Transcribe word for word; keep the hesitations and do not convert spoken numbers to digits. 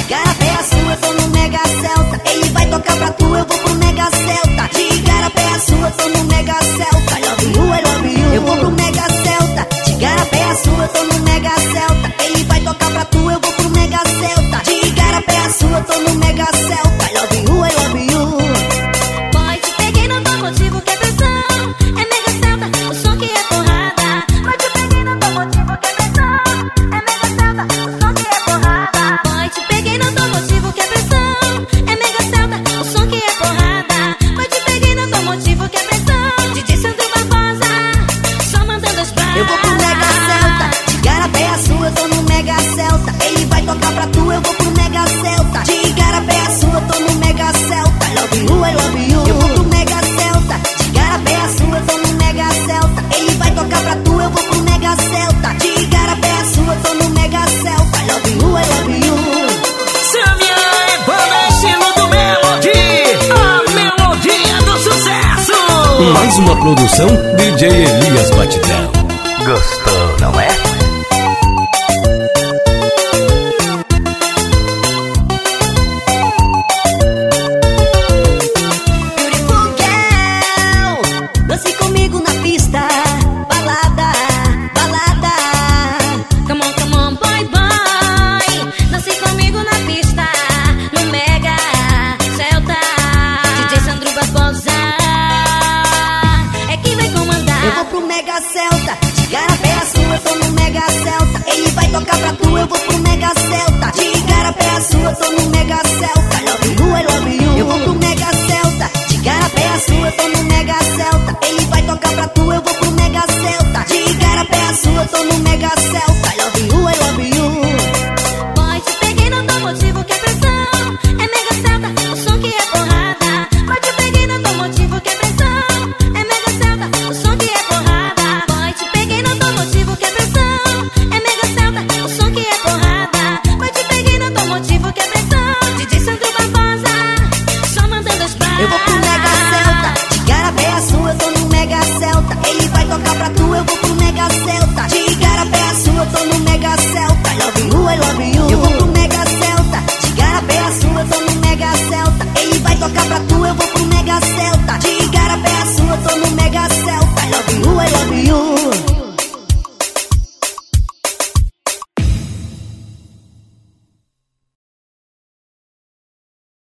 Igarapé a sua, eu tô no Mega Celta. Ele vai tocar pra tu, eu vou pro Mega Celta. De Igarapé a sua, eu tô no Mega Celta. I love you, I love you. Eu vou pro Mega Celta. De Igarapé a sua, eu tô no Mega Celta. Ele vai tocar pra tu, eu vou pro Mega Celta. De Igarapé a sua, eu tô no Mega Celta. I love you, I love you. Boy, te peguei no bom motivo que é pressão. É Mega Celta, o som que é porrada. Boy, te peguei no bom motivo que é pressão. É Mega Celta, o som que é porrada. Boy, te peguei no bom motivo que é pressão. É Mega Celta, o som que é porrada. Boy, te peguei no bom motivo que é pressão. D J Sandro Barbosa, só mandando as pragas. Eu vou pro Mega Celta. De Igarapé a sua, eu tô no Mega Celta. Ele vai tocar pra tu, eu vou pro Mega Celta. De Igarapé a sua, eu tô no Mega Celta. I love you, I love you. Eu vou pro Mega Celta. De Igarapé a sua, eu tô no Mega Celta. Ele vai tocar pra tu, eu vou pro Mega Celta. De Igarapé a sua, eu tô no Mega Celta. I love you, I love you. Samia é banda estilo do Melody, a melodia do sucesso. Mais uma produção D J Elias Batidão. Gostou, não é? Beautiful girl, dance comigo na pista. Balada, balada. Come on, come on, boy, boy. Dance comigo na pista, no Mega Celta. D J Sandro Barbosa é quem vai comandar. Eu vou pro Mega Celta. De Igarapé a sua, eu tô no Mega Celta. Ele vai tocar pra tu, eu vou pro Mega Celta. De Igarapé a sua, eu tô no Mega Celta.